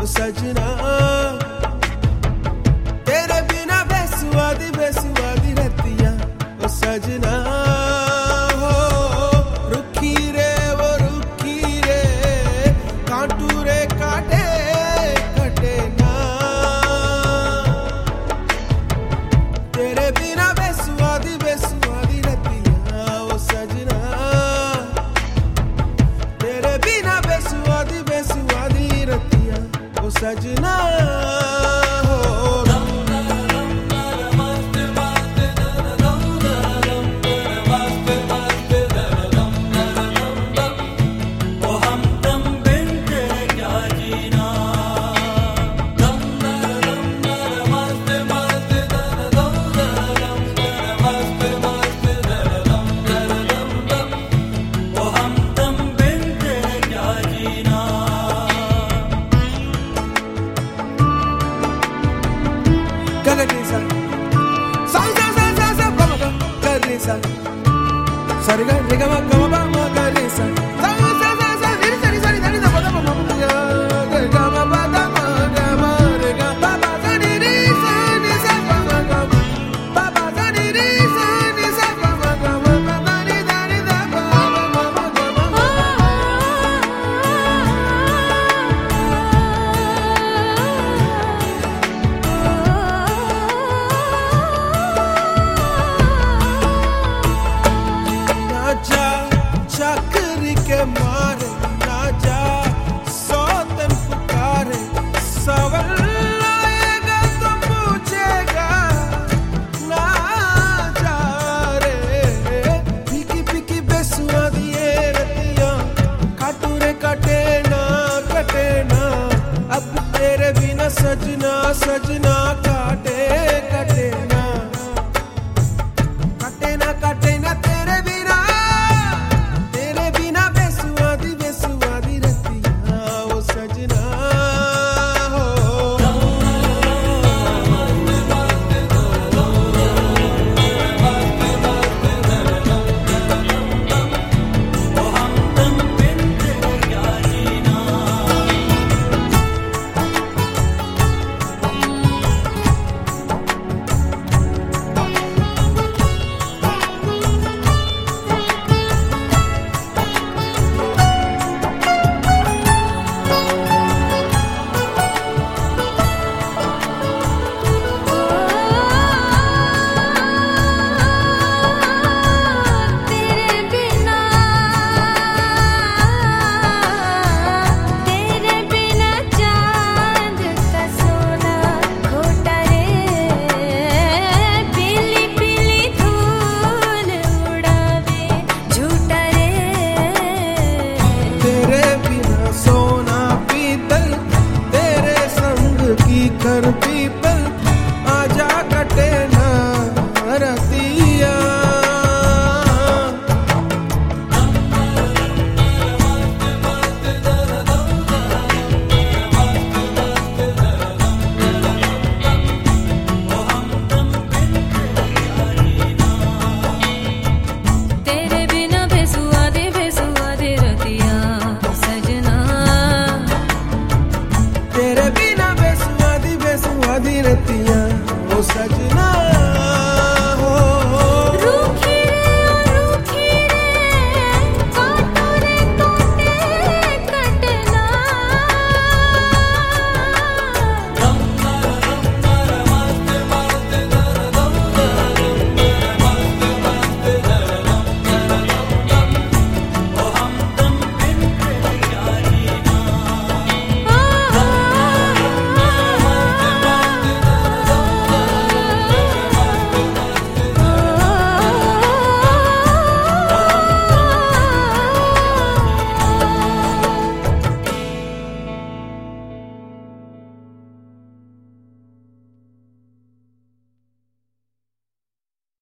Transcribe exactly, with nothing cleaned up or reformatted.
सजना तेरे बिना बेसुवादी बेसुवादी रतियां ओ सजना हो रुखी रे वो रुखी रे कांटू रे काटे कटे ना तेरे बिना बेसुवादी बेसुवादी रतियां ओ सजना तेरे बिना बेसुवादी बेसुवादी रतियां ओ सजना Sari ga re ga ma ga ma ba ma ga re sa sa sa sa sa ni sa ni sa ni da ba da ba ma ga ga ma ba da ma ga ma re ga ba ba sa ni ri sa ni sa ba ma ga ba ba sa ni ri sa ni sa ba ma ga ma ba da ni da ni da ba ma ma ma ga ma चाकरी के मारे ना जा सौ दिन पुकारे सवाल आएगा तो पूछेगा ना जा रे फीकी फीकी बेसुवादी ये रतियां काटू रे कटे ना कटे ना अब तेरे बिना सजना सजना काटे कटे ना कटे ना कटे ना तेरे बिना कर